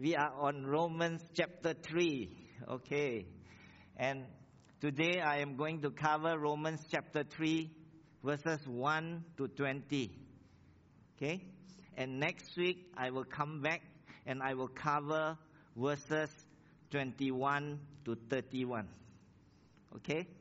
we are on Romans chapter 3. Okay. And today I am going to cover Romans chapter 3, verses 1 to 20. Okay. And next week I will come back and I will cover verses 21 to 31. Okay.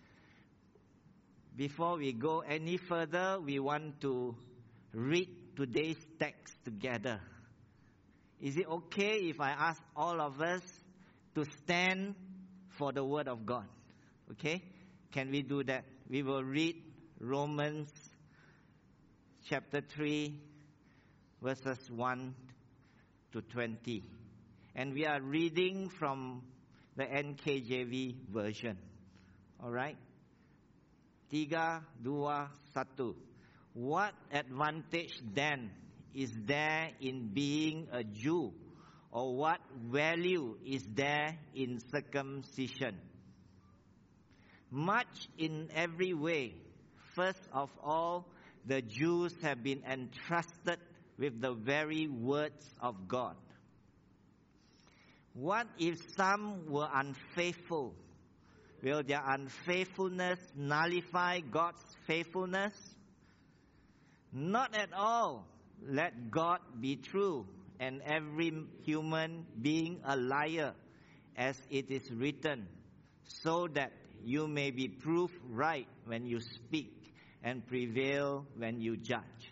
Before we go any further, we want to read today's text together. Is it okay if I ask all of us to stand for the word of God? Okay? Can we do that? We will read Romans chapter 3, verses 1 to 20. And we are reading from the NKJV version. Alright? 3, 2, 1. What advantage then is there in being a Jew? Or what value is there in circumcision? Much in every way. First of all, the Jews have been entrusted with the very words of God. What if some were unfaithful? Will their unfaithfulness nullify God's faithfulness? Not at all. Let God be true, and every human being a liar, as it is written, so that you may be proved right when you speak, and prevail when you judge.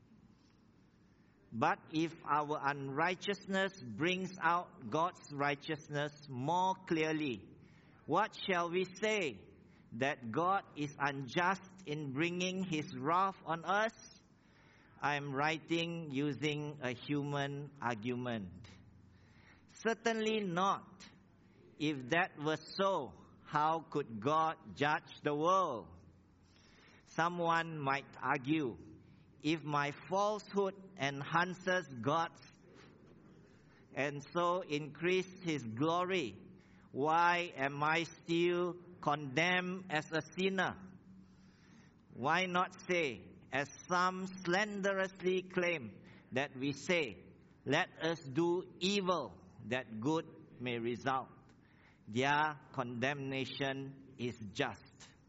But if our unrighteousness brings out God's righteousness more clearly, what shall we say? That God is unjust in bringing His wrath on us? I am writing using a human argument. Certainly not. If that were so, how could God judge the world? Someone might argue, if my falsehood enhances God's and so increase His glory, why am I still condemned as a sinner? Why not say, as some slanderously claim that we say, let us do evil that good may result. Their condemnation is just.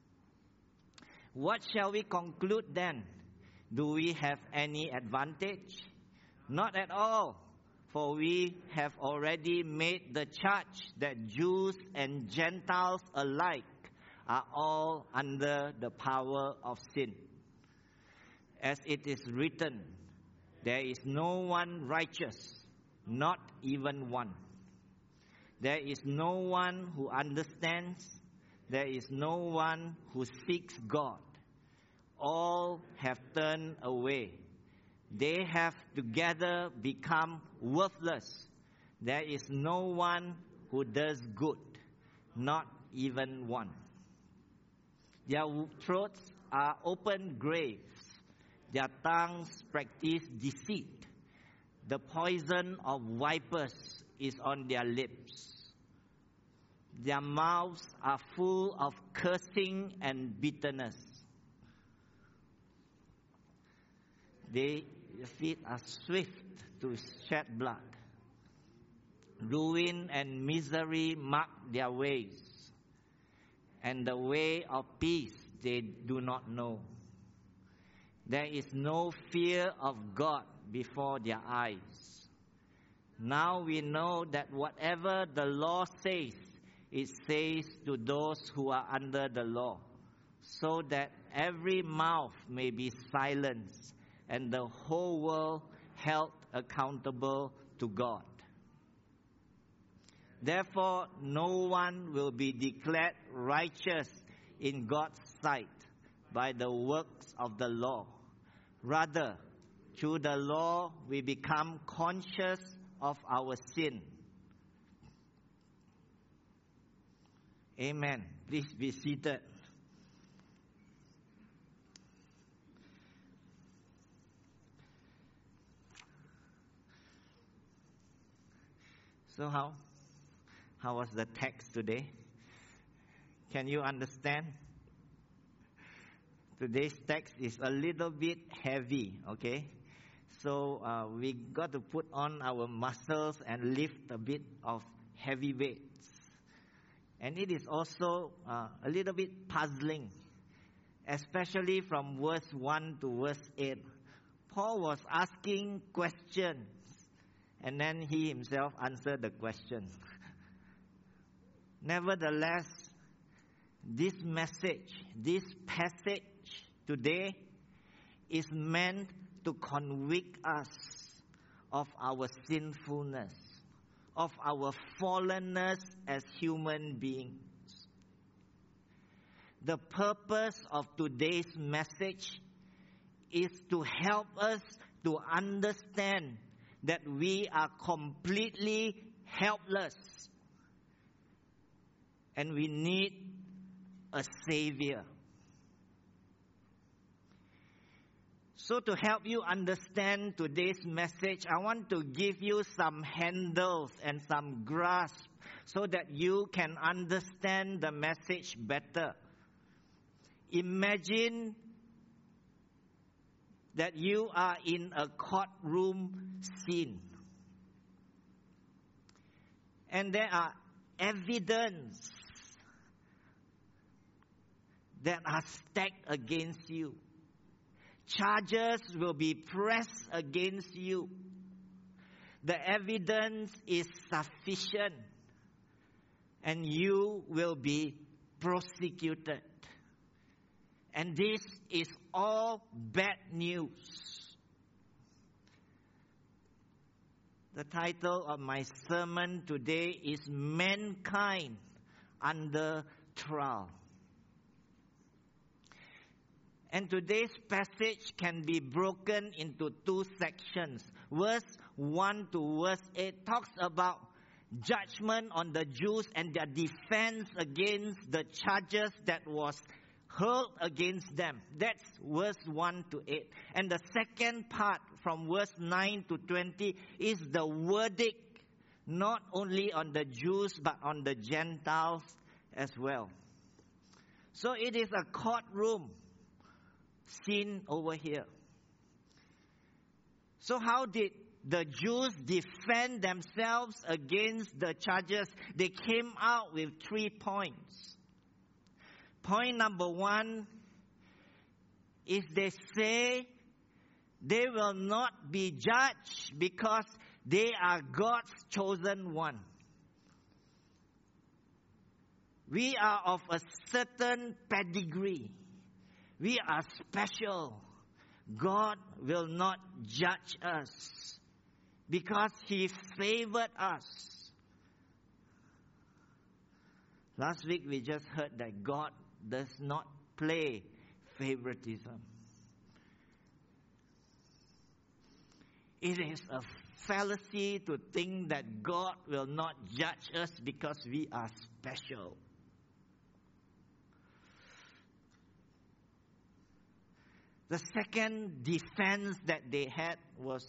What shall we conclude then? Do we have any advantage? Not at all. For we have already made the charge that Jews and Gentiles alike are all under the power of sin. As it is written, there is no one righteous, not even one. There is no one who understands. There is no one who seeks God. All have turned away. They have together become worthless. There is no one who does good, not even one. Their throats are open graves. Their tongues practice deceit. The poison of vipers is on their lips. Their mouths are full of cursing and bitterness. Their feet are swift to shed blood. Ruin and misery mark their ways, and the way of peace they do not know. There is no fear of God before their eyes. Now we know that whatever the law says, it says to those who are under the law, so that every mouth may be silenced and the whole world held accountable to God. Therefore, no one will be declared righteous in God's sight by the works of the law. Rather, through the law, we become conscious of our sin. Amen. Please be seated. So how was the text today? Can you understand? Today's text is a little bit heavy, okay? So we got to put on our muscles and lift a bit of heavy weights. And it is also a little bit puzzling, especially from verse 1 to verse 8. Paul was asking questions, and then he himself answered the question. Nevertheless, this message, this passage today is meant to convict us of our sinfulness, of our fallenness as human beings. The purpose of today's message is to help us to understand that we are completely helpless and we need a Savior. So to help you understand today's message, I want to give you some handles and some grasp so that you can understand the message better. Imagine that you are in a courtroom scene, and there are evidence that are stacked against you. Charges will be pressed against you. The evidence is sufficient, and you will be prosecuted. And this is all bad news. The title of my sermon today is Mankind Under Trial. And today's passage can be broken into two sections. Verse 1 to verse 8 talks about judgment on the Jews and their defense against the charges that was hurled against them. That's verse 1 to 8. And the second part from verse 9 to 20 is the verdict, not only on the Jews but on the Gentiles as well. So it is a courtroom scene over here. So how did the Jews defend themselves against the charges? They came out with 3 points. Point number 1 is they say they will not be judged because they are God's chosen one. We are of a certain pedigree. We are special. God will not judge us because He favored us. Last week we just heard that God does not play favoritism. It is a fallacy to think that God will not judge us because we are special. The second defense that they had was,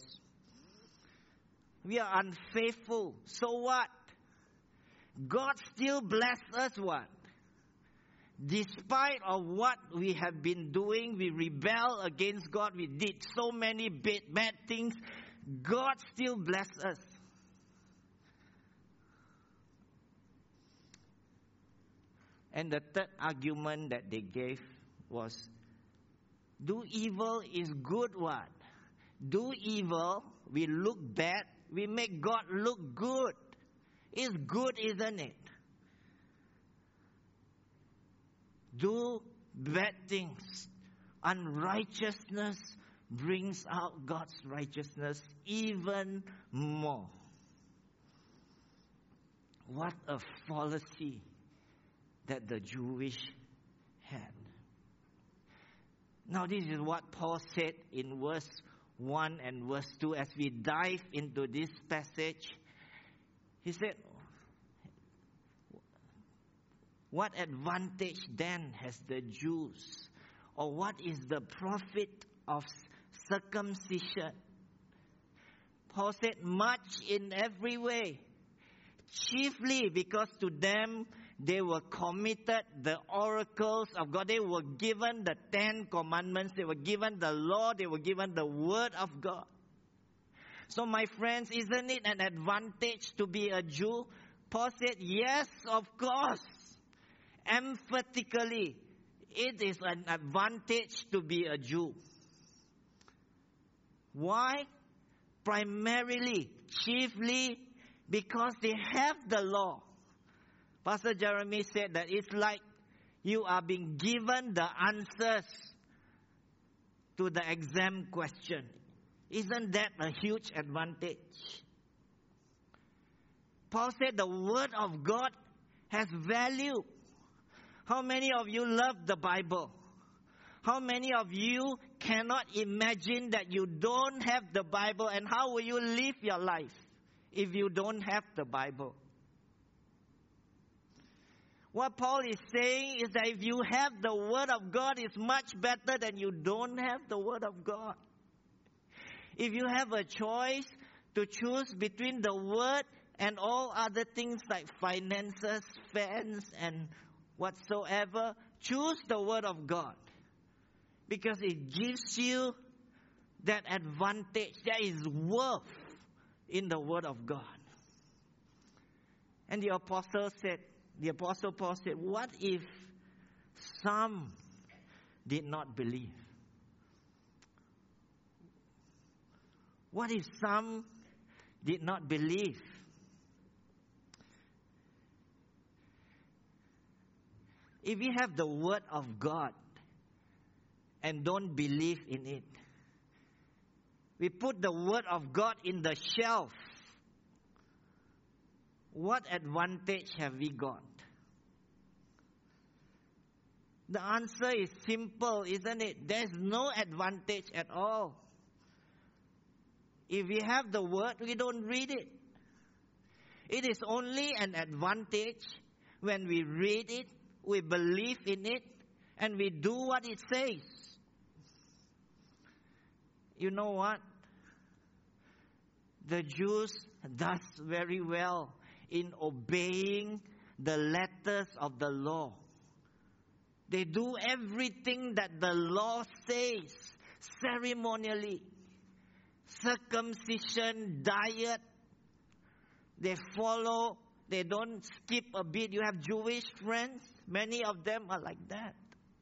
we are unfaithful. So what? God still bless us what? Despite of what we have been doing, we rebel against God. We did so many bad things. God still bless us. And the third argument that they gave was, do evil is good what? Do evil, we look bad, we make God look good. It's good, isn't it? Do bad things. Unrighteousness brings out God's righteousness even more. What a fallacy that the Jewish had. Now this is what Paul said in verse 1 and verse 2 as we dive into this passage. He said, what advantage then has the Jews? Or what is the profit of circumcision? Paul said, much in every way. Chiefly because to them they were committed the oracles of God. They were given the 10 commandments. They were given the law. They were given the word of God. So my friends, isn't it an advantage to be a Jew? Paul said, yes, of course. Emphatically, it is an advantage to be a Jew. Why? Primarily, chiefly, because they have the law. Pastor Jeremy said that it's like you are being given the answers to the exam question. Isn't that a huge advantage? Paul said the Word of God has value. How many of you love the Bible? How many of you cannot imagine that you don't have the Bible, and how will you live your life if you don't have the Bible? What Paul is saying is that if you have the Word of God, it's much better than you don't have the Word of God. If you have a choice to choose between the Word and all other things like finances, fans, and whatsoever, choose the Word of God. Because it gives you that advantage. There is worth in the Word of God. And the Apostle Paul said, what if some did not believe? What if some did not believe? If we have the Word of God and don't believe in it, we put the Word of God in the shelf, what advantage have we got? The answer is simple, isn't it? There's no advantage at all. If we have the Word, we don't read it. It is only an advantage when we read it, we believe in it, and we do what it says. You know what? The Jews does very well in obeying the letters of the law. They do everything that the law says ceremonially. Circumcision, diet, they follow, they don't skip a bit. You have Jewish friends, many of them are like that.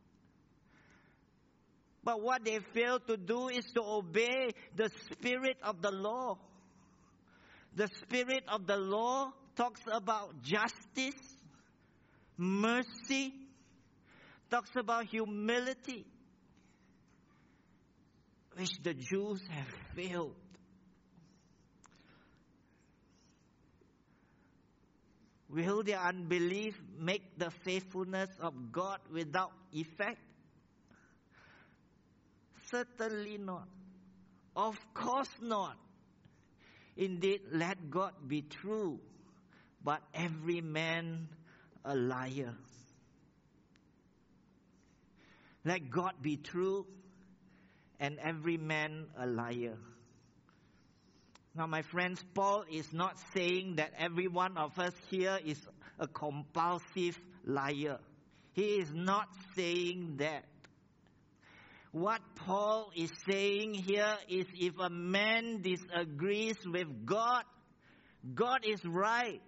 But what they fail to do is to obey the spirit of the law. The spirit of the law talks about justice, mercy, talks about humility, which the Jews have failed. Will their unbelief make the faithfulness of God without effect? Certainly not. Of course not. Indeed, let God be true, but every man a liar. Let God be true, and every man a liar. Now, my friends, Paul is not saying that every one of us here is a compulsive liar. He is not saying that. What Paul is saying here is if a man disagrees with God, God is right.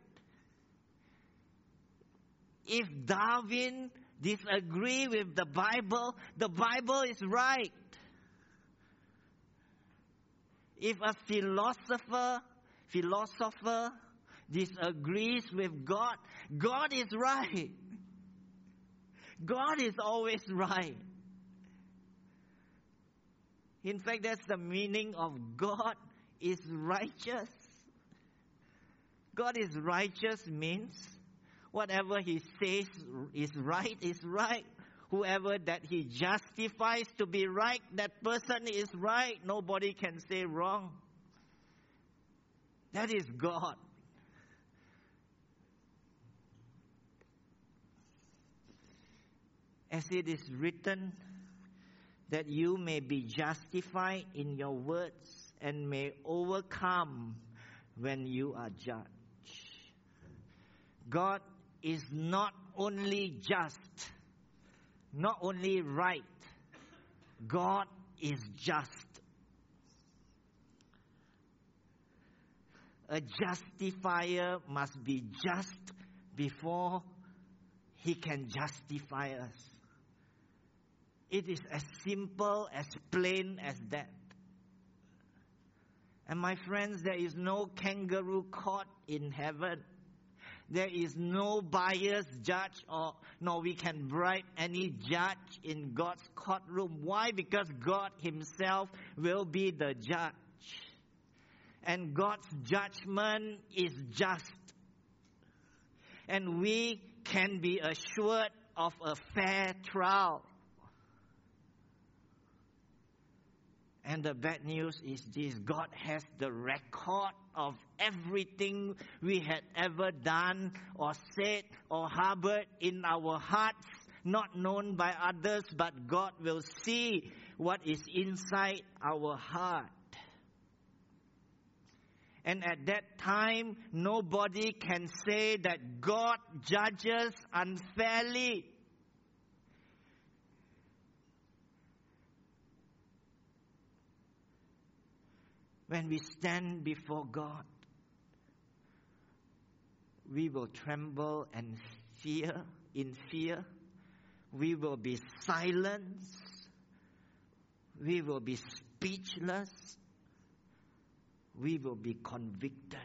If Darwin disagrees with the Bible is right. If a philosopher disagrees with God, God is right. God is always right. In fact, that's the meaning of God is righteous. God is righteous means whatever He says is right is right. Whoever that He justifies to be right, that person is right. Nobody can say wrong. That is God. As it is written, that you may be justified in your words and may overcome when you are judged. God is not only just, not only right, God is just. a justifier must be just before he can justify us. It is as simple, as plain as that. And my friends, there is no kangaroo court in heaven. There is no biased judge, nor we can bribe any judge in God's courtroom. Why? Because God himself will be the judge. And God's judgment is just. And we can be assured of a fair trial. And the bad news is this: God has the record of everything we had ever done or said or harbored in our hearts, not known by others, but God will see what is inside our heart. And at that time, nobody can say that God judges unfairly. When we stand before God, we will tremble and fear. In fear, we will be silenced. We will be speechless. We will be convicted.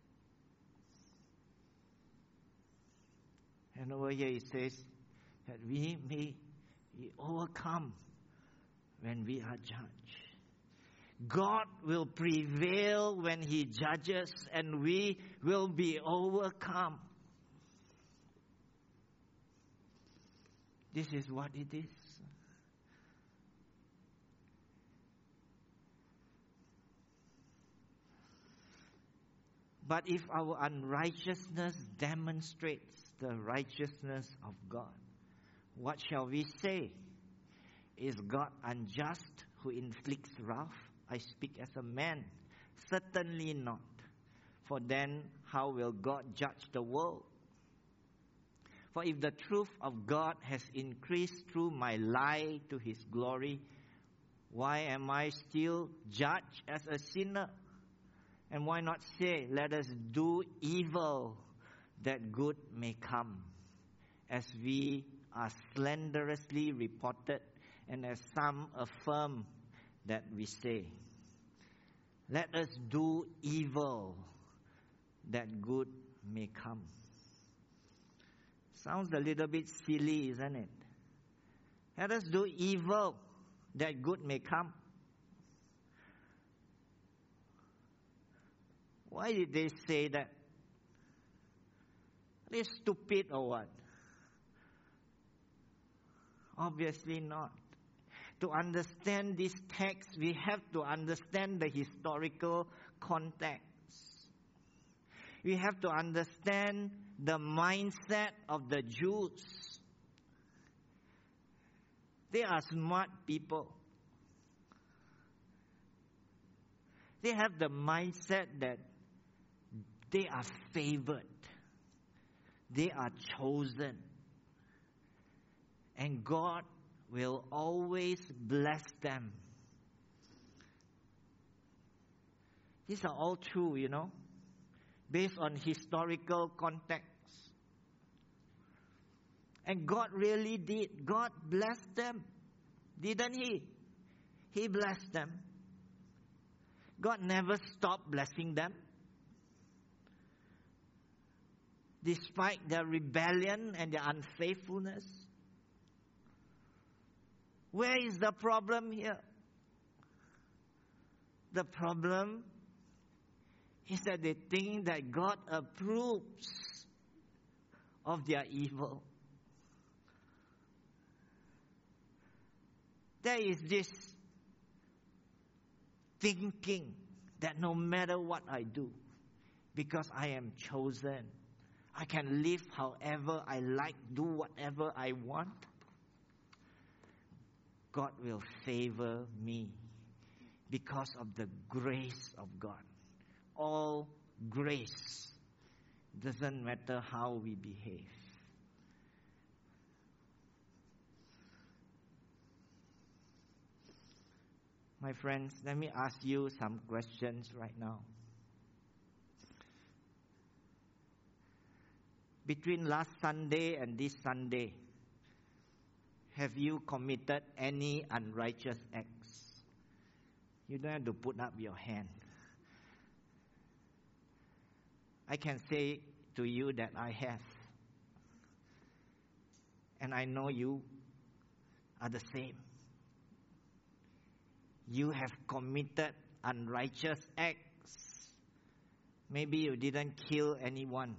And over here it says that we may overcome when we are judged. God will prevail when he judges, and we will be overcome. This is what it is. But if our unrighteousness demonstrates the righteousness of God, what shall we say? Is God unjust who inflicts wrath? I speak as a man. Certainly not. For then how will God judge the world? For if the truth of God has increased through my lie to his glory, why am I still judged as a sinner? And why not say, let us do evil that good may come, as we are slanderously reported, and as some affirm that we say. Let us do evil that good may come. Sounds a little bit silly, isn't it? Let us do evil that good may come. Why did they say that? Are they stupid or what? Obviously not. To understand this text, we have to understand the historical context. We have to understand the mindset of the Jews. They are smart people. They have the mindset that they are favored. They are chosen. And God will always bless them. These are all true, based on historical context. And God really did. God blessed them, didn't he? He blessed them. God never stopped blessing them. Despite their rebellion and their unfaithfulness. Where is the problem here? The problem is that they think that God approves of their evil. There is this thinking that no matter what I do, because I am chosen, I can live however I like, do whatever I want. God will favor me because of the grace of God. All grace. Doesn't matter how we behave. My friends, let me ask you some questions right now. between last Sunday and this Sunday, have you committed any unrighteous acts? You don't have to put up your hand. I can say to you that I have. And I know you are the same. You have committed unrighteous acts. Maybe you didn't kill anyone,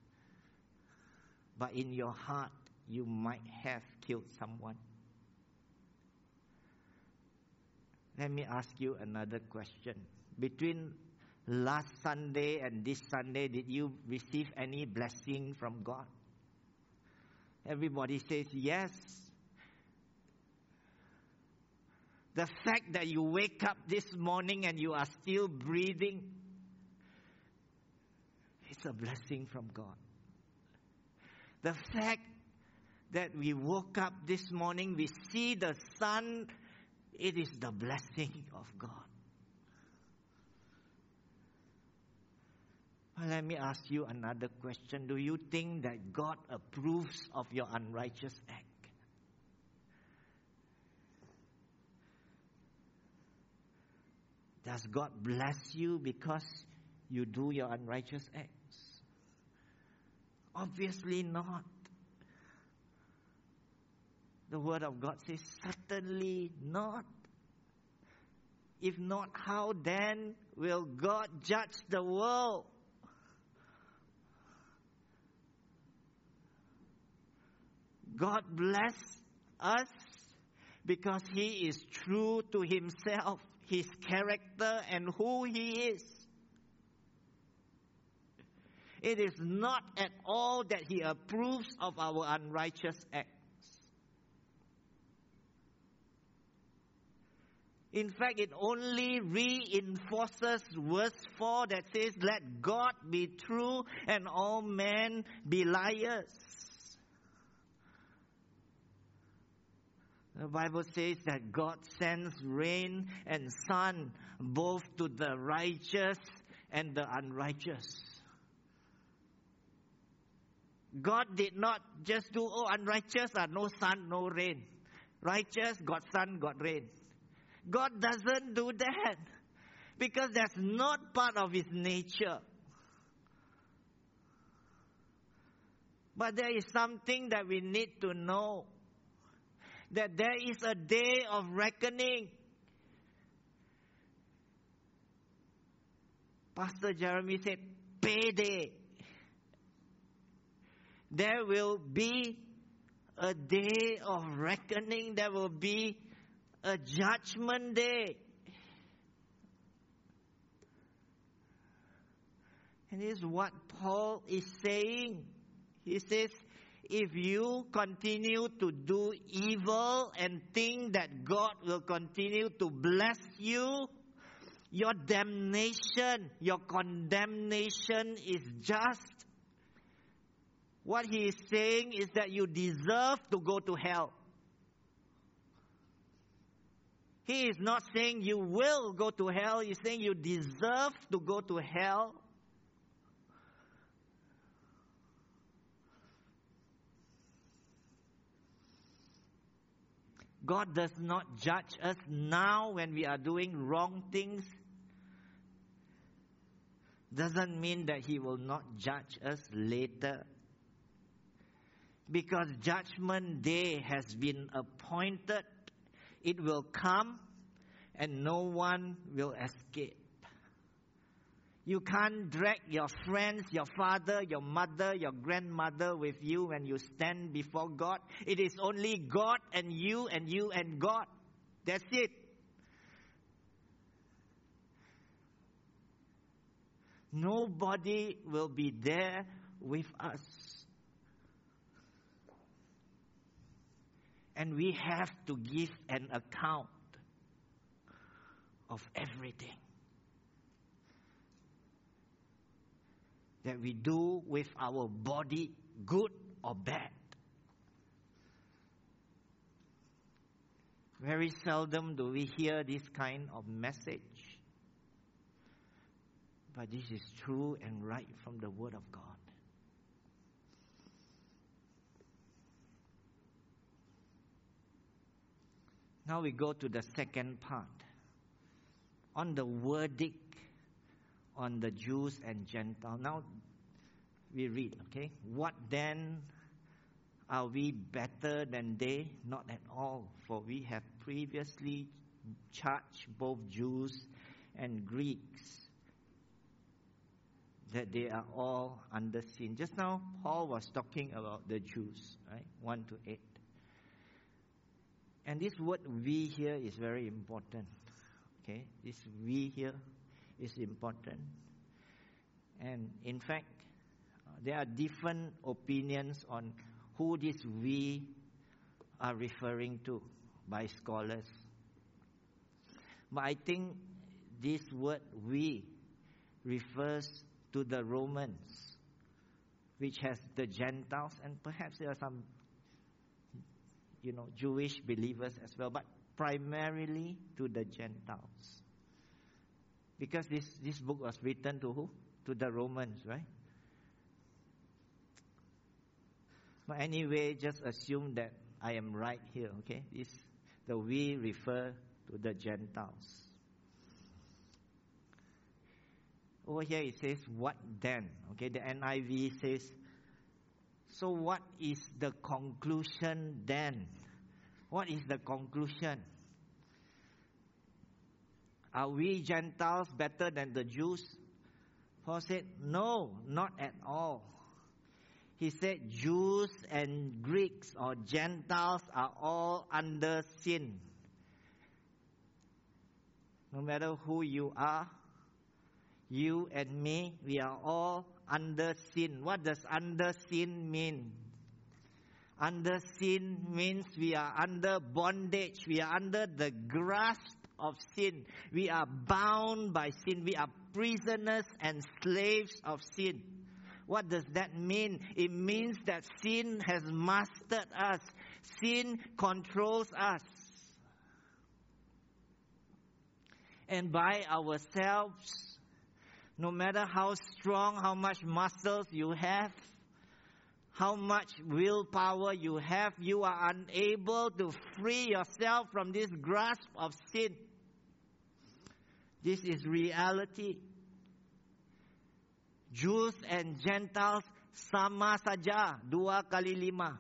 but in your heart, you might have killed someone. Let me ask you another question. Between last Sunday and this Sunday, did you receive any blessing from God? Everybody says yes. The fact that you wake up this morning and you are still breathing, it's a blessing from God. The fact that we woke up this morning, we see the sun, it is the blessing of God. Well, let me ask you another question. Do you think that God approves of your unrighteous act? Does God bless you because you do your unrighteous acts? Obviously not. The Word of God says, certainly not. If not, how then will God judge the world? God bless us because He is true to Himself, His character, and who He is. It is not at all that He approves of our unrighteous acts. In fact, it only reinforces verse 4 that says, let God be true and all men be liars. The Bible says that God sends rain and sun both to the righteous and the unrighteous. God did not just do, unrighteous are no sun, no rain. Righteous, got sun, got rain. God doesn't do that because that's not part of His nature. But there is something that we need to know. That there is a day of reckoning. Pastor Jeremy said, payday. There will be a day of reckoning. There will be a judgment day. And this is what Paul is saying. He says, if you continue to do evil and think that God will continue to bless you, your damnation, your condemnation is just. What he is saying is that you deserve to go to hell. He is not saying you will go to hell. He's saying you deserve to go to hell. God does not judge us now when we are doing wrong things. Doesn't mean that He will not judge us later. Because judgment day has been appointed. It will come and no one will escape. You can't drag your friends, your father, your mother, your grandmother with you when you stand before God. It is only God and you and God. That's it. Nobody will be there with us. And we have to give an account of everything that we do with our body, good or bad. Very seldom do we hear this kind of message. But this is true and right from the Word of God. Now we go to the second part. On the verdict on the Jews and Gentiles. Now we read, okay? What then? Are we better than they? Not at all, for we have previously charged both Jews and Greeks that they are all under sin. Just now, Paul was talking about the Jews, right? 1 to 8. And this word "we" here is very important. Okay, this "we" here is important. And in fact, there are different opinions on who this "we" are referring to by scholars. But I think this word "we" refers to the Romans, which has the Gentiles, and perhaps there are some, Jewish believers as well, but primarily to the Gentiles. Because this book was written to who? To the Romans, right? But anyway, just assume that I am right here, okay? The "we" refer to the Gentiles. Over here it says, what then? Okay, the NIV says, so what is the conclusion then? What is the conclusion? Are we Gentiles better than the Jews? Paul said, no, not at all. He said, Jews and Greeks or Gentiles are all under sin. No matter who you are, you and me, we are all under sin. What does under sin mean? Under sin means we are under bondage. We are under the grasp of sin. We are bound by sin. We are prisoners and slaves of sin. What does that mean? It means that sin has mastered us. Sin controls us. And by ourselves, no matter how strong, how much muscles you have, how much willpower you have, you are unable to free yourself from this grasp of sin. This is reality. Jews and Gentiles sama saja, 2 kali 5.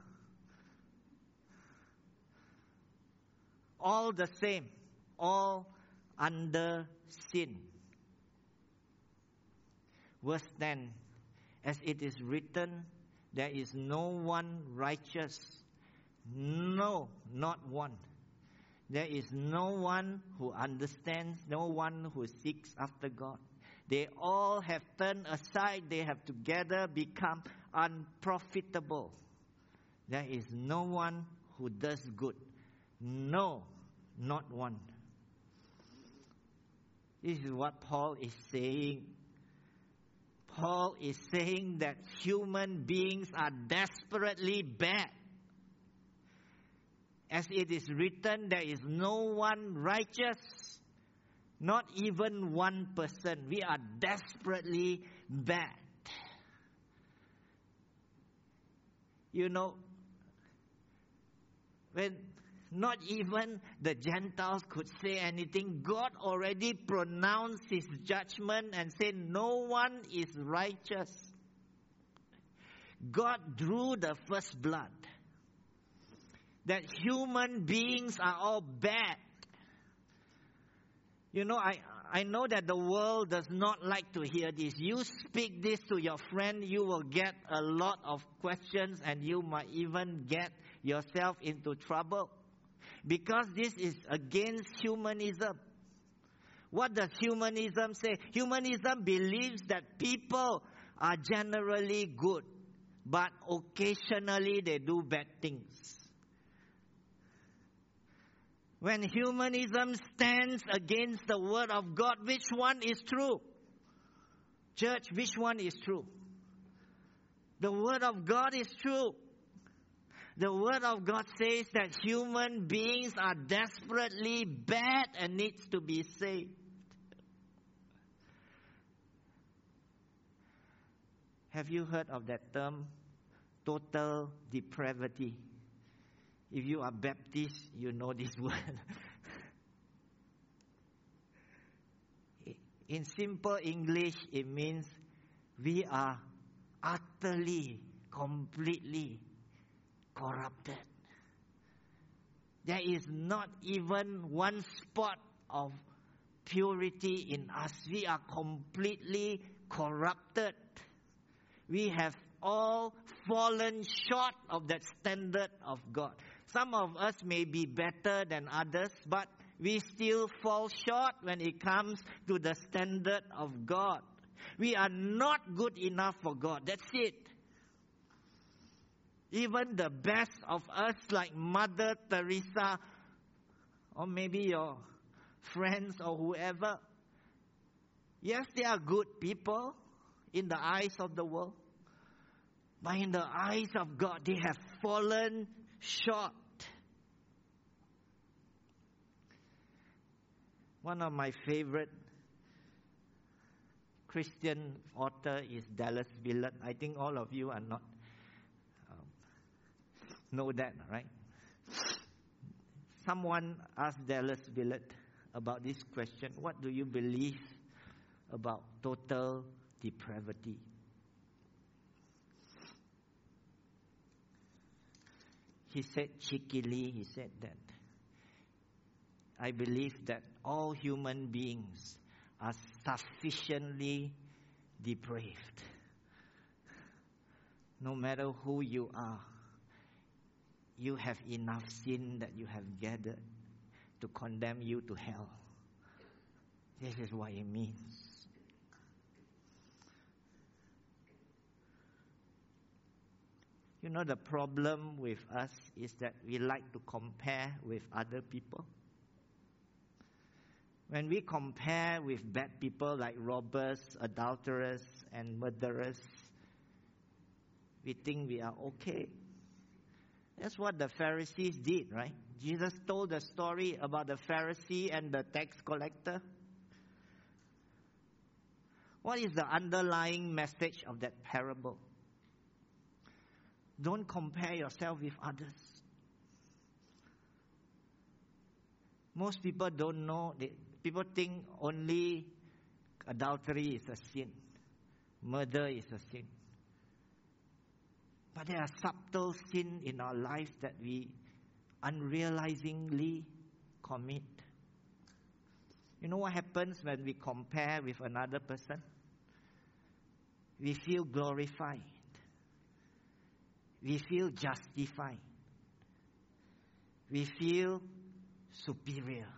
All the same, all under sin. Verse 10, as it is written, there is no one righteous. No, not one. There is no one who understands, no one who seeks after God. They all have turned aside. They have together become unprofitable. There is no one who does good. No, not one. This is what Paul is saying. Paul is saying that human beings are desperately bad. As it is written, there is no one righteous, not even one person. We are desperately bad. When not even the Gentiles could say anything, God already pronounced His judgment and said, no one is righteous. God drew the first blood. That human beings are all bad. I know that the world does not like to hear this. You speak this to your friend, you will get a lot of questions and you might even get yourself into trouble. Because this is against humanism. What does humanism say? Humanism believes that people are generally good, but occasionally they do bad things. When humanism stands against the Word of God, which one is true? Church, which one is true? The Word of God is true. The Word of God says that human beings are desperately bad and needs to be saved. Have you heard of that term, total depravity? If you are Baptist, you know this word. In simple English, it means we are utterly, completely corrupted. There is not even one spot of purity in us. We are completely corrupted. We have all fallen short of that standard of God. Some of us may be better than others, but we still fall short when it comes to the standard of God. We are not good enough for God. That's it. Even the best of us, like Mother Teresa, or maybe your friends or whoever, yes, they are good people in the eyes of the world. But in the eyes of God, they have fallen short. One of my favorite Christian author is Dallas Willard. I think all of you are not know that, right? Someone asked Dallas Willard about this question: what do you believe about total depravity? He said cheekily, he said that, I believe that all human beings are sufficiently depraved. No matter who you are, you have enough sin that you have gathered to condemn you to hell. This is what it means. You know, the problem with us is that we like to compare with other people. When we compare with bad people like robbers, adulterers, and murderers, we think we are okay. That's what the Pharisees did, right? Jesus told the story about the Pharisee and the tax collector. What is the underlying message of that parable? Don't compare yourself with others. Most people don't know. People think only adultery is a sin. Murder is a sin. But there are subtle sins in our lives that we unrealizingly commit. You know what happens when we compare with another person? We feel glorified. We feel justified. We feel superior.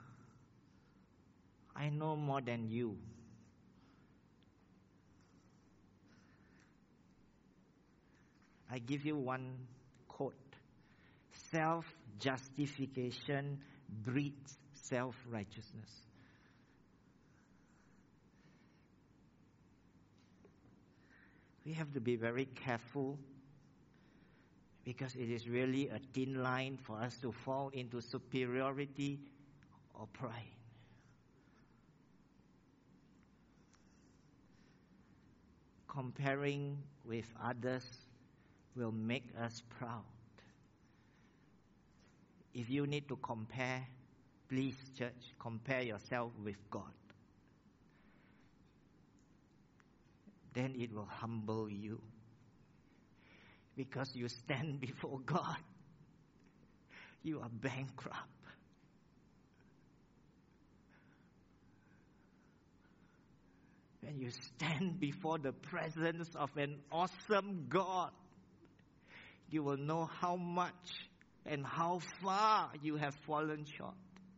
I know more than you. I give you one quote. Self-justification breeds self-righteousness. We have to be very careful, because it is really a thin line for us to fall into superiority or pride. Comparing with others will make us proud. If you need to compare, please, church, compare yourself with God. Then it will humble you. Because you stand before God, you are bankrupt. When you stand before the presence of an awesome God, you will know how much and how far you have fallen short.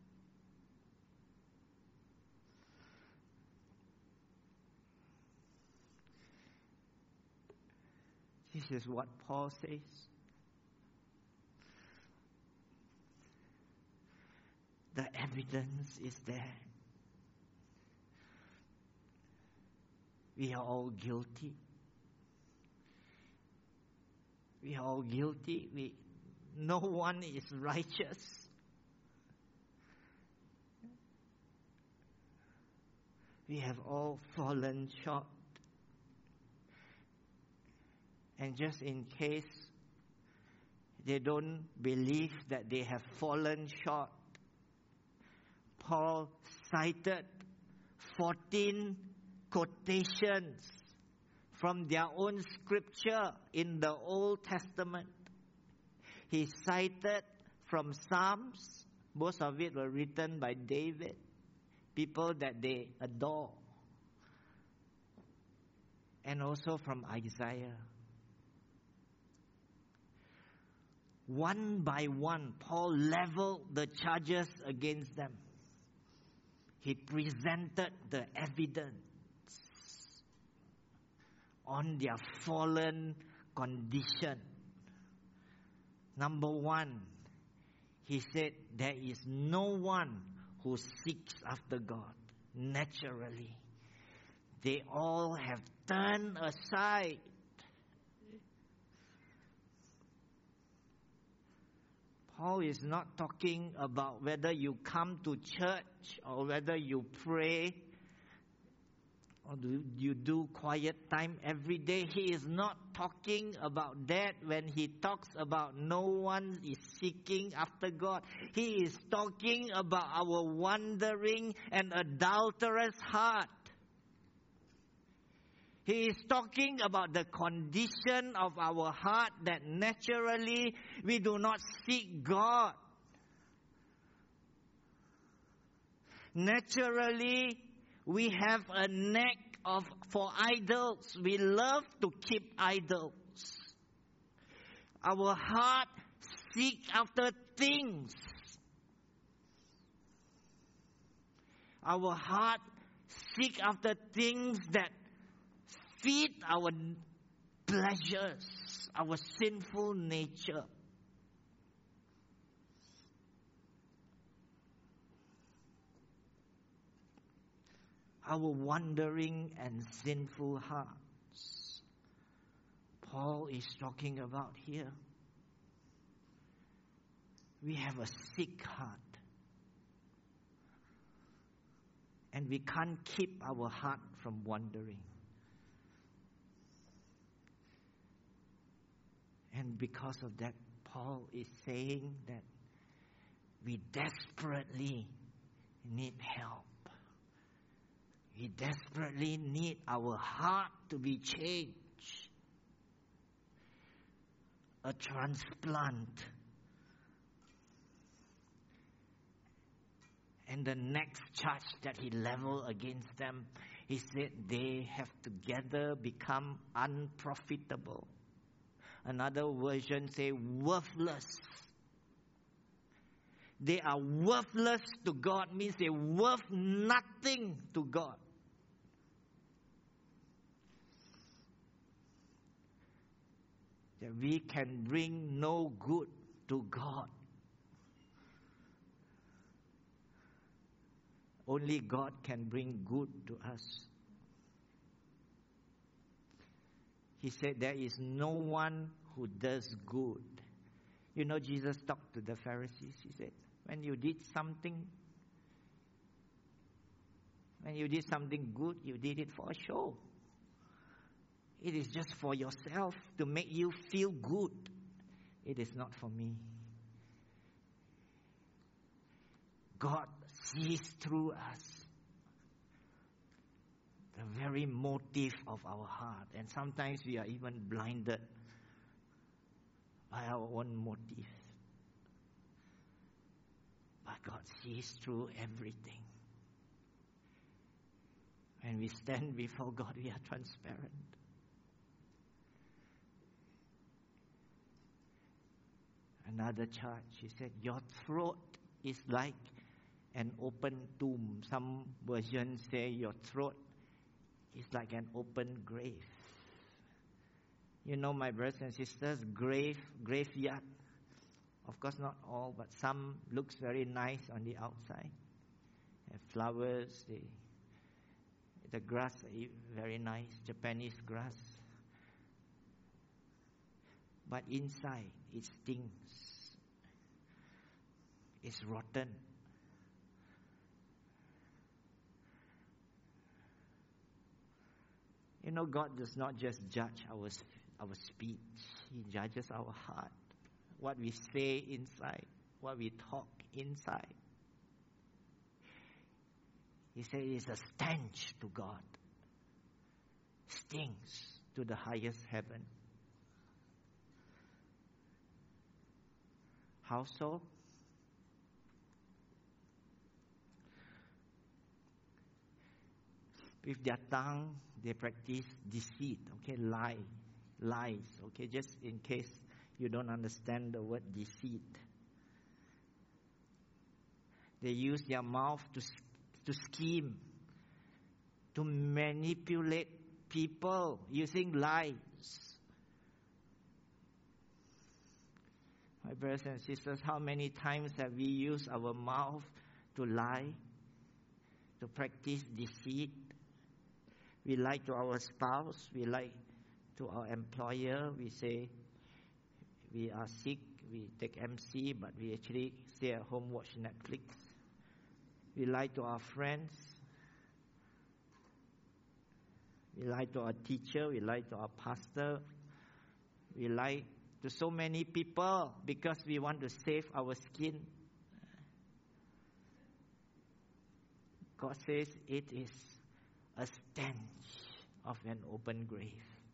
This is what Paul says. The evidence is there. We are all guilty. We are all guilty. No one is righteous. We have all fallen short. And just in case They don't believe that they have fallen short. Paul cited 14 quotations from their own scripture in the Old Testament. He cited from Psalms. Most of it were written by David, people that they adore. And also from Isaiah. One by one, Paul leveled the charges against them. He presented the evidence on their fallen condition. Number one, he said, there is no one who seeks after God naturally. They all have turned aside. Paul is not talking about whether you come to church or whether you pray or do you do quiet time every day. He is not talking about that when he talks about no one is seeking after God. He is talking about our wandering and adulterous heart. He is talking about the condition of our heart that naturally we do not seek God. Naturally, we have a knack for idols. We love to keep idols. Our heart seeks after things. Our heart seeks after things that feed our pleasures, our sinful nature. Our wandering and sinful hearts. Paul is talking about here. We have a sick heart. And we can't keep our heart from wandering. And because of that, Paul is saying that we desperately need help. We desperately need our heart to be changed. A transplant. And the next charge that he leveled against them, he said they have together become unprofitable. Another version say worthless. They are worthless to God, means they're worth nothing to God. That we can bring no good to God. Only God can bring good to us. He said there is no one who does good. You know, Jesus talked to the Pharisees. He said, when you did something good, you did it for a show. It is just for yourself to make you feel good. It is not for me. God sees through us the very motive of our heart. And sometimes we are even blinded by our own motive. But God sees through everything. When we stand before God, we are transparent. Another charge, he said, your throat is like an open tomb. Some versions say your throat is like an open grave. You know, my brothers and sisters, graveyard. Of course, not all, but some looks very nice on the outside. Have flowers, the grass is very nice, Japanese grass. But inside, it stinks. It's rotten. You know, God does not just judge our speech. He judges our heart. what we say inside, what we talk inside. He said it's a stench to God. Stinks to the highest heaven. How so? With their tongue, they practice deceit, okay, lies, okay, just in case you don't understand the word deceit. They use their mouth to scheme, to manipulate people using lies. My brothers and sisters, how many times have we used our mouth to lie, to practice deceit? We lie to our spouse, we lie to our employer, we say we are sick, we take MC, but we actually stay at home, watch Netflix. We lie to our friends. We lie to our teacher. We lie to our pastor. We lie to so many people because we want to save our skin. God says it is a stench of an open grave.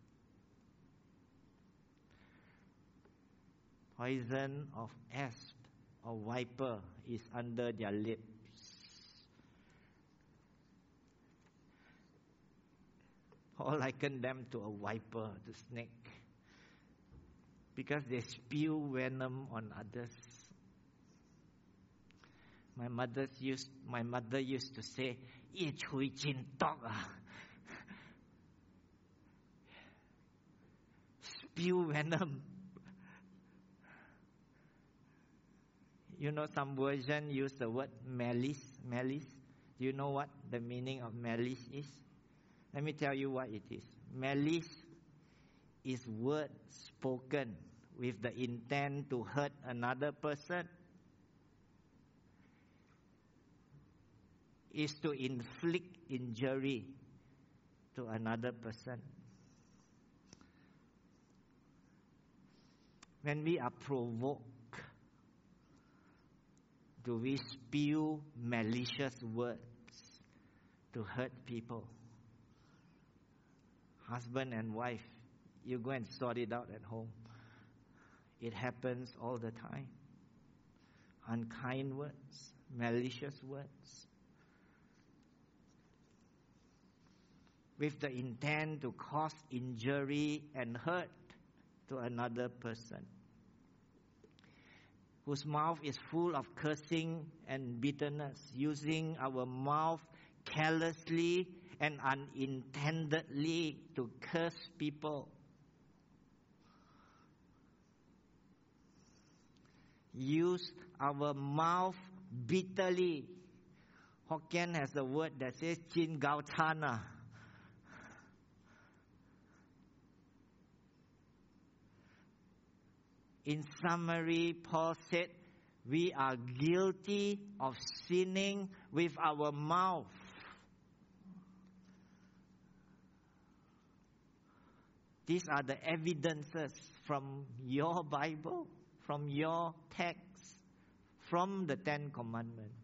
Poison of asp or viper is under their lips. Paul likened them to a viper, the snake, because they spew venom on others. My mother used to say, "Ye chui chin tok ah." Spew venom. You know, some version use the word malice. Malice. Do you know what the meaning of malice is? Let me tell you what it is. Malice is words spoken with the intent to hurt another person. Is to inflict injury to another person. When we are provoked, do we spew malicious words to hurt people? Husband and wife, you go and sort it out at home. It happens all the time. Unkind words, malicious words, with the intent to cause injury and hurt to another person, whose mouth is full of cursing and bitterness, using our mouth carelessly and unintendedly to curse people. Use our mouth bitterly. Hokkien has a word that says "chin gao chana." In summary, Paul said, we are guilty of sinning with our mouth. These are the evidences from your Bible, from your text, from the Ten Commandments.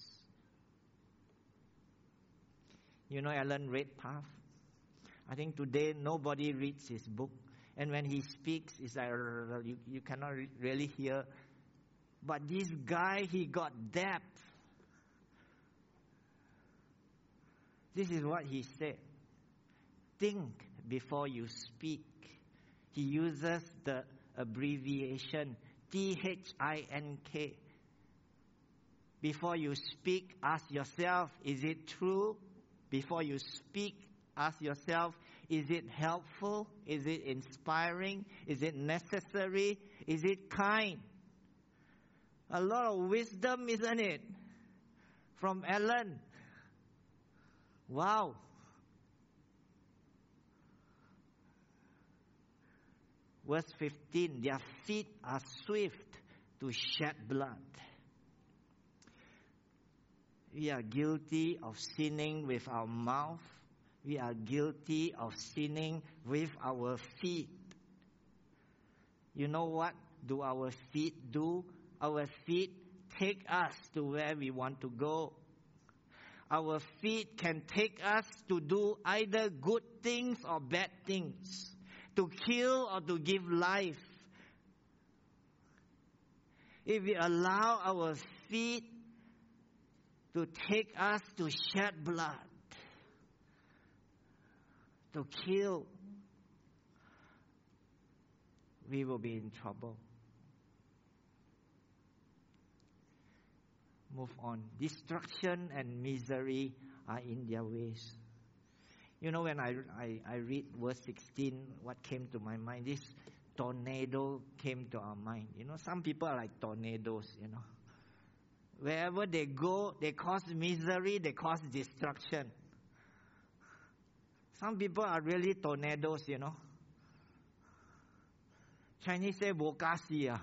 You know Alan Redpath? I think today nobody reads his book. And when he speaks, it's like, you cannot really hear. But this guy, he got depth. This is what he said. Think before you speak. He uses the abbreviation THINK. Before you speak, ask yourself, is it true? Before you speak, ask yourself, is it helpful? Is it inspiring? Is it necessary? Is it kind? A lot of wisdom, isn't it? From Alan. Wow. Verse 15, their feet are swift to shed blood. We are guilty of sinning with our mouth. We are guilty of sinning with our feet. You know what do our feet do? Our feet take us to where we want to go. Our feet can take us to do either good things or bad things, to kill or to give life. If we allow our feet to take us to shed blood, to kill, we will be in trouble. Move on. Destruction and misery are in their ways. You know, when I read verse 16, what came to my mind? This tornado came to our mind. You know, some people are like tornadoes, you know. Wherever they go, they cause misery, they cause destruction. Some people are really tornadoes, you know. Chinese say, "Bokasi."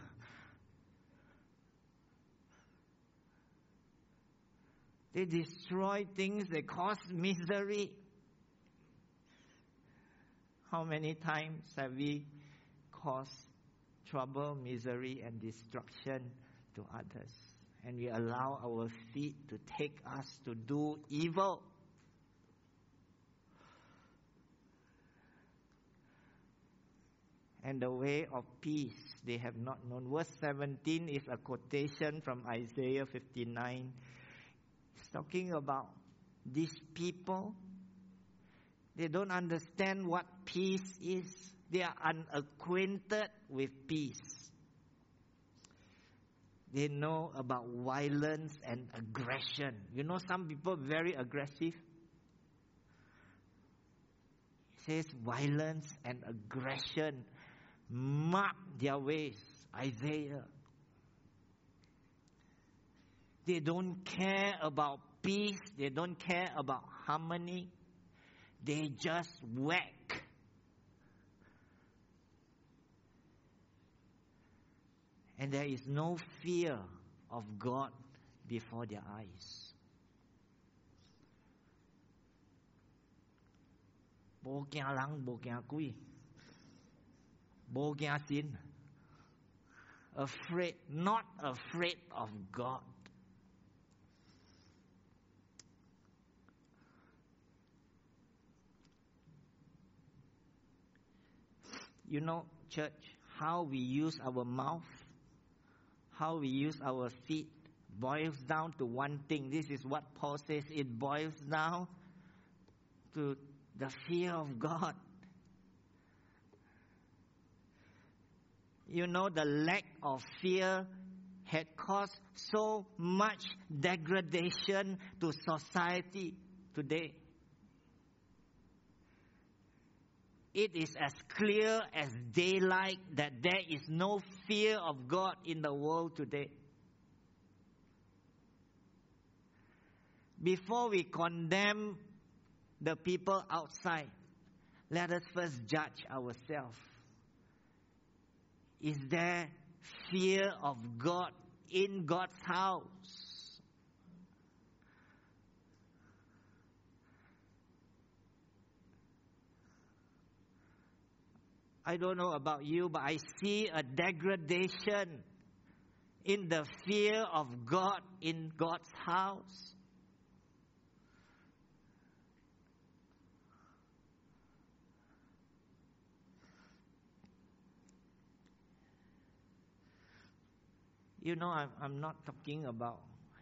They destroy things, they cause misery. How many times have we caused trouble, misery, and destruction to others? And we allow our feet to take us to do evil. And the way of peace they have not known. Verse 17 is a quotation from Isaiah 59. It's talking about these people. They don't understand what peace is. They are unacquainted with peace. They know about violence and aggression. You know, some people very aggressive. It says violence and aggression mark their ways. Isaiah. They don't care about peace. They don't care about harmony. They just whack. And there is no fear of God before their eyes. Bo kia lang, bo kia kui. Bo kia sin. Afraid, not afraid of God. You know, church, how we use our mouth, how we use our feet boils down to one thing. This is what Paul says. It boils down to the fear of God. You know, the lack of fear had caused so much degradation to society today. It is as clear as daylight that there is no fear of God in the world today. Before we condemn the people outside, let us first judge ourselves. Is there fear of God in God's house? I don't know about you, but I see a degradation in the fear of God in God's house. You know, I'm not talking about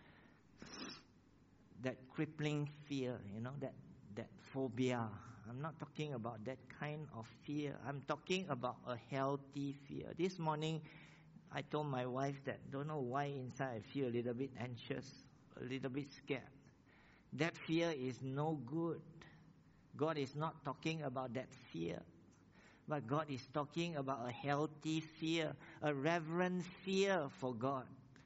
that crippling fear, you know, that phobia. I'm not talking about that kind of fear. I'm talking about a healthy fear. This morning, I told my wife that don't know why inside I feel a little bit anxious, a little bit scared. That fear is no good. God is not talking about that fear. But God is talking about a healthy fear, a reverent fear for God.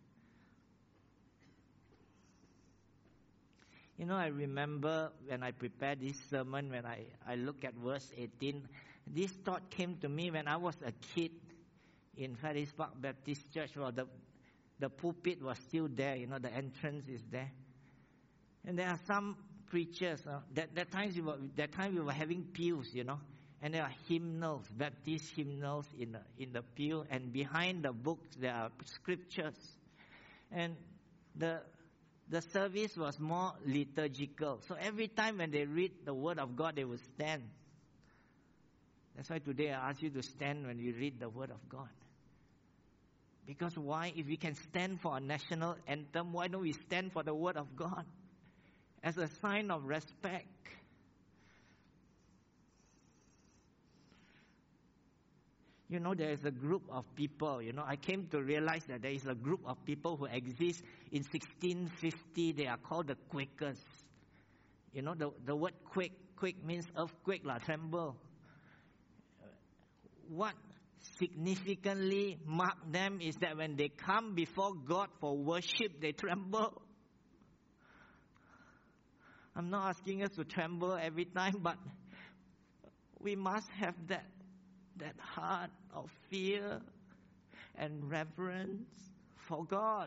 You know, I remember when I prepared this sermon, when I look at verse 18, this thought came to me when I was a kid in Ferris Park Baptist Church. Well, the pulpit was still there, you know, the entrance is there. And there are some preachers, that time we were having pews, you know. And there are hymnals, Baptist hymnals in the pew. And behind the books, there are scriptures. And the service was more liturgical. So every time when they read the Word of God, they would stand. That's why today I ask you to stand when you read the Word of God. Because why? If we can stand for our national anthem, why don't we stand for the Word of God? As a sign of respect. You know, there is a group of people, I came to realize that there is a group of people who exist in 1650. They are called the Quakers. The word quake means earthquake, tremble. What significantly marked them is that when they come before God for worship, they tremble. I'm not asking us to tremble every time, but we must have that heart of fear and reverence for God.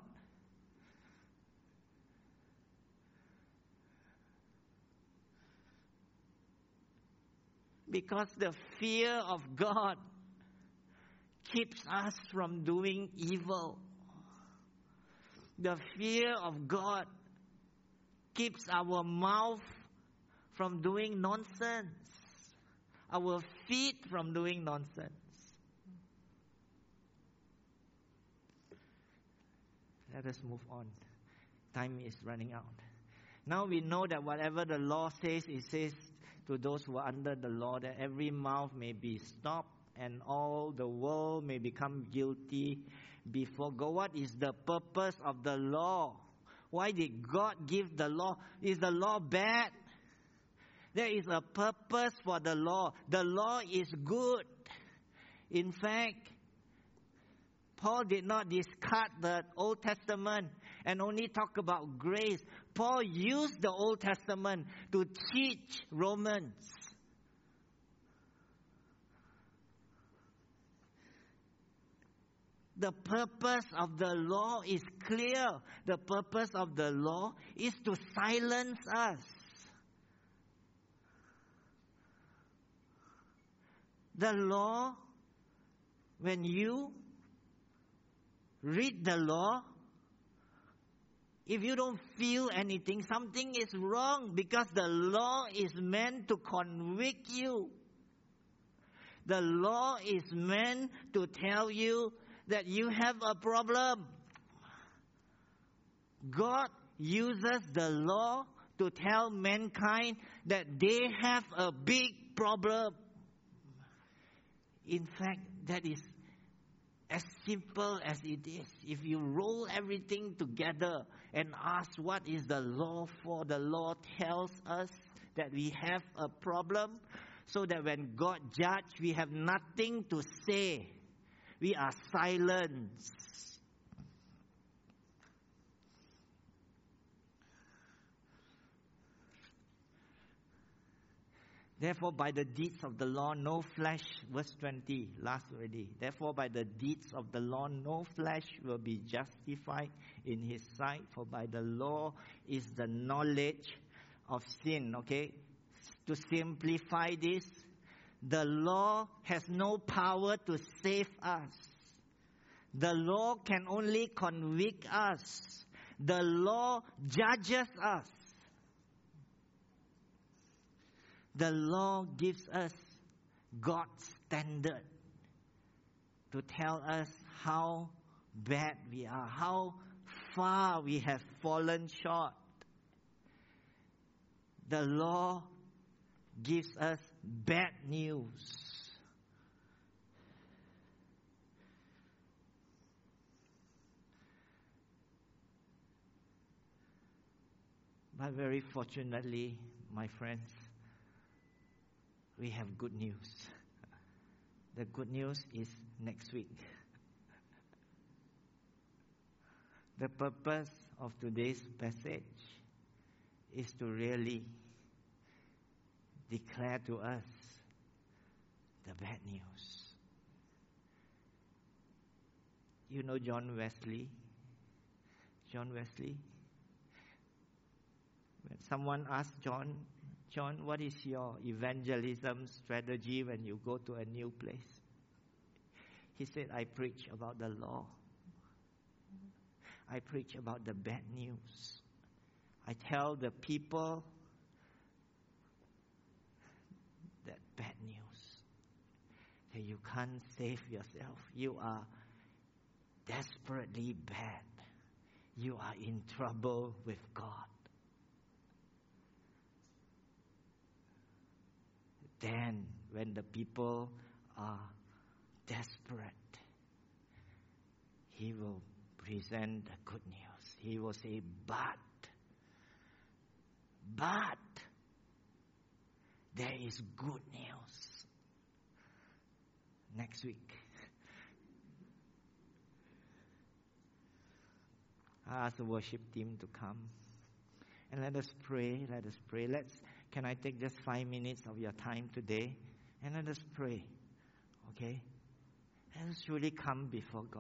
Because the fear of God keeps us from doing evil. The fear of God keeps our mouth from doing nonsense. Our feet from doing nonsense. Let us move on. Time is running out. Now we know that whatever the law says, it says to those who are under the law that every mouth may be stopped and all the world may become guilty before God. What is the purpose of the law? Why did God give the law? Is the law bad? There is a purpose for the law. The law is good. In fact, Paul did not discard the Old Testament and only talk about grace. Paul used the Old Testament to teach Romans. The purpose of the law is clear. The purpose of the law is to silence us. The law, when you read the law, if you don't feel anything, something is wrong, because the law is meant to convict you. The law is meant to tell you that you have a problem. God uses the law to tell mankind that they have a big problem. In fact, that is as simple as it is. If you roll everything together and ask what is the law for, the law tells us that we have a problem, so that when God judges, we have nothing to say. We are silenced. Therefore, by the deeds of the law, no flesh, verse 20, last already. Therefore, by the deeds of the law, no flesh will be justified in his sight, for by the law is the knowledge of sin. Okay? To simplify this, the law has no power to save us. The law can only convict us. The law judges us. The law gives us God's standard to tell us how bad we are, how far we have fallen short. The law gives us bad news. But very fortunately, my friends, we have good news. The good news is next week. The purpose of today's passage is to really declare to us the bad news. You know John Wesley? John Wesley? When someone asked John, John, what is your evangelism strategy when you go to a new place? He said, I preach about the law. I preach about the bad news. I tell the people that bad news, that you can't save yourself. You are desperately bad. You are in trouble with God. Then, when the people are desperate, He will present the good news. He will say, but there is good news. Next week, I ask the worship team to come. And let us pray. Can I take just 5 minutes of your time today? And let us pray. Okay? Let us really come before God.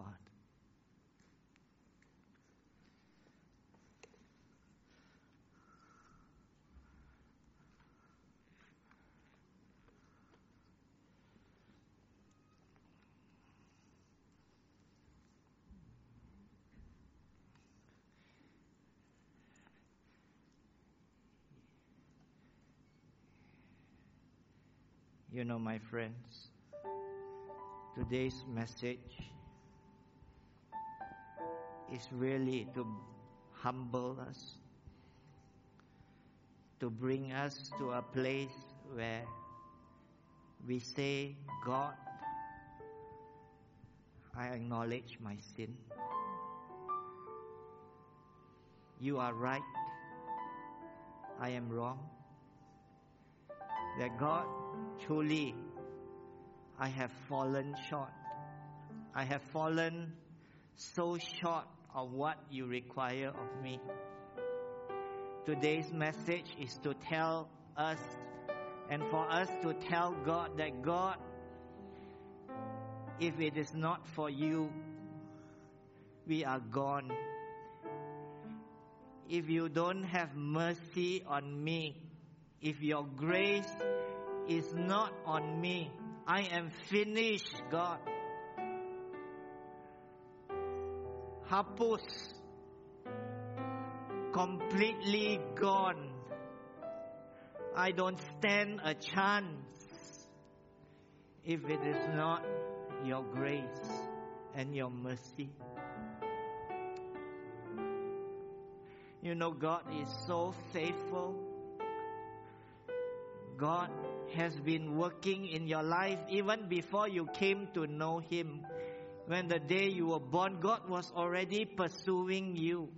You know, my friends, today's message is really to humble us, to bring us to a place where we say, God, I acknowledge my sin. You are right. I am wrong. That God, truly, I have fallen short. I have fallen so short of what you require of me. Today's message is to tell us and for us to tell God that, God, if it is not for you, we are gone. If you don't have mercy on me, if your grace is not on me, I am finished, God. Hapus. Completely gone. I don't stand a chance if it is not your grace and your mercy. You know, God is so faithful. God has been working in your life even before you came to know Him. When the day you were born, God was already pursuing you.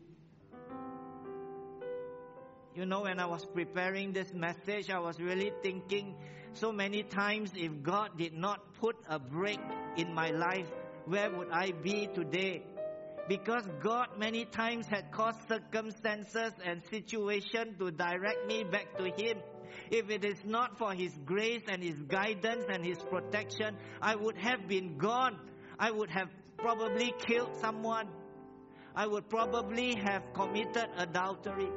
You know, when I was preparing this message, I was really thinking so many times, if God did not put a break in my life, where would I be today? Because God many times had caused circumstances and situations to direct me back to Him. If it is not for His grace and His guidance and His protection, I would have been gone. I would have probably killed someone. I would probably have committed adultery.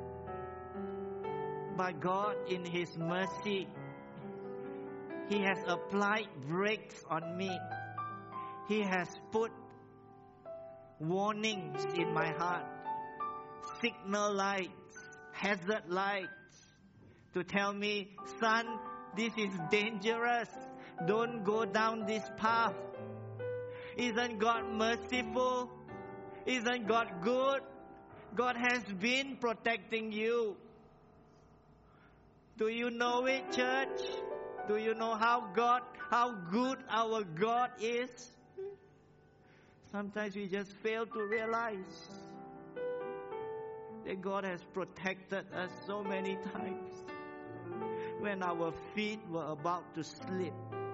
But God, in His mercy, He has applied brakes on me. He has put warnings in my heart, signal lights, hazard lights, to tell me, son, this is dangerous. Don't go down this path. Isn't God merciful? Isn't God good? God has been protecting you. Do you know it, church? Do you know how good our God is? Sometimes we just fail to realize that God has protected us so many times. When our feet were about to slip,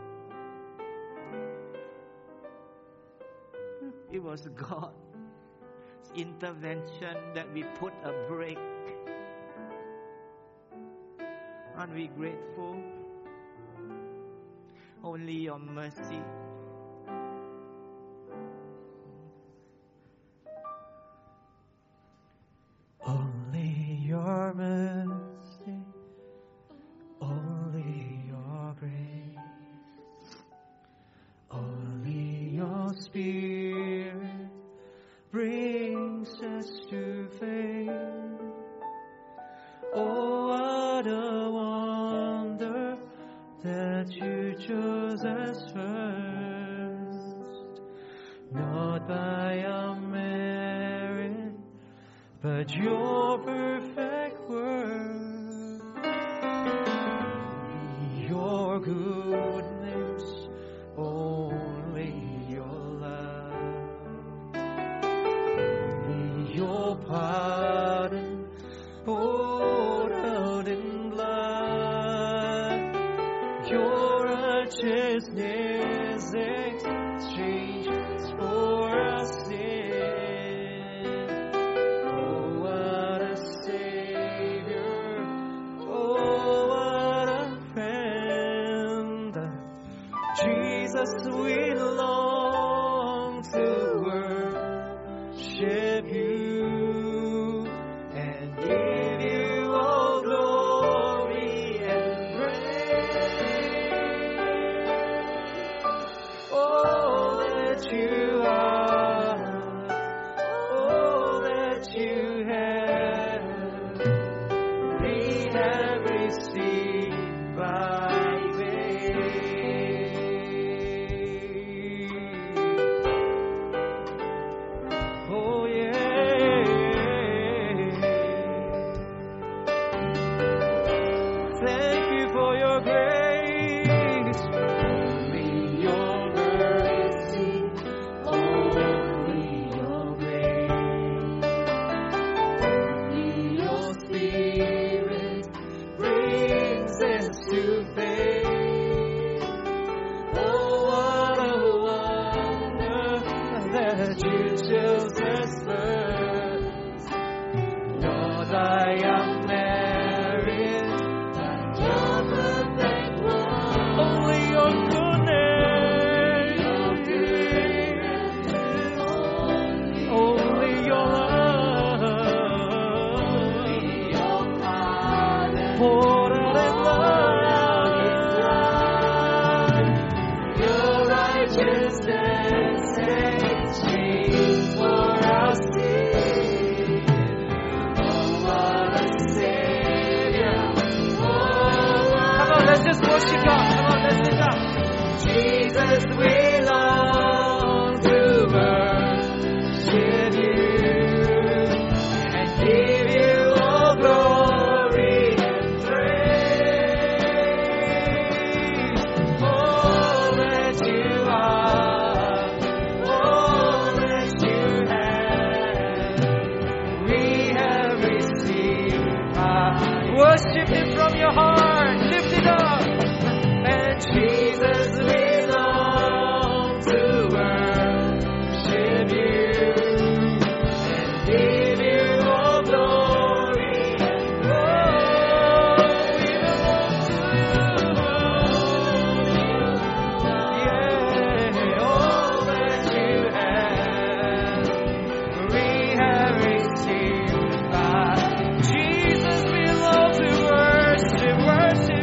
it was God's intervention that we put a break. Aren't we grateful? Only your mercy. Only your mercy, Spirit brings us to faith. Oh, what a wonder that you chose us first, not by our merit, but your perfect word. Your goodness, only your love, your pardon poured out in blood, your righteousness exchanged for our sin. Oh, what a Savior! Oh, what a friend! Jesus, we long to worship you and give you all glory and praise. All that you are, all that you have, we have received by oh yeah. Thank you for your grace. Only your mercy, only your grace. Only your Spirit brings us to faith. Oh, what a wonder that you chose us first, not by our merit, but your perfect word. Only your goodness, only your love, poured out in love, your righteousness exchanged for our sin. Oh, what a Savior! Oh, come on, let's just worship God. Come on, let's sing up. Jesus, we long to worship you and give you all glory and praise. All that you are, all that you have, we have received. Worship Him from your heart, lift it up. And Jesus, we long to worship you and give you all glory and praise. We belong to you. Yeah, all that you have, we have received by Jesus. We love to worship you.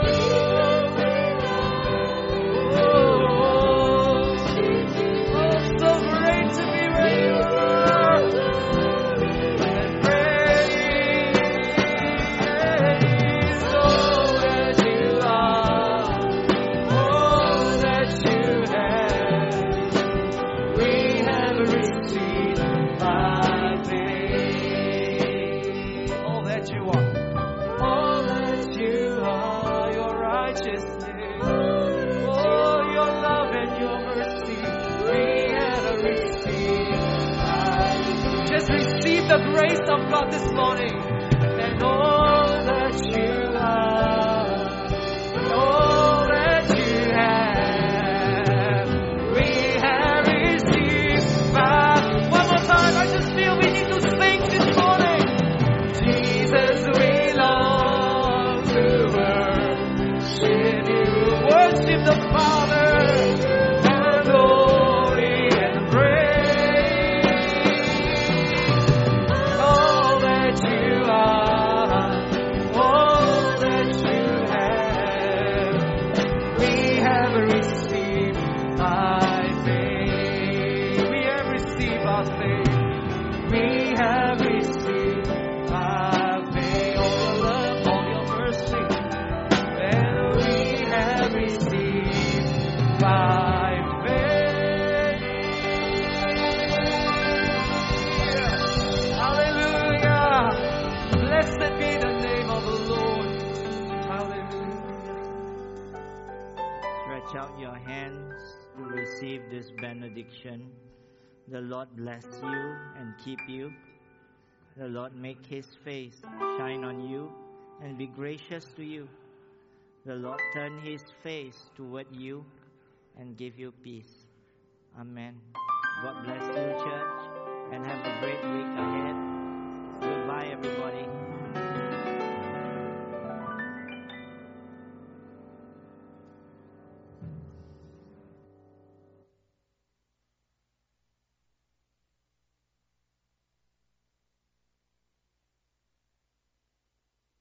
The grace of God this morning, and all that you are, all that you have, we have received by. One more time, I just feel we need to sing this morning. Jesus, we long to worship you, worship the Father, and glory and praise. All that you are. by faith. We have received by faith all your love, all your mercy, and we have received by faith. Hallelujah! Blessed be the name of the Lord. Hallelujah. Stretch out your hands to receive this benediction. The Lord bless you and keep you. The Lord make His face shine on you and be gracious to you. The Lord turn His face toward you and give you peace. Amen. God bless you, church, and have a great week ahead. Goodbye, everybody.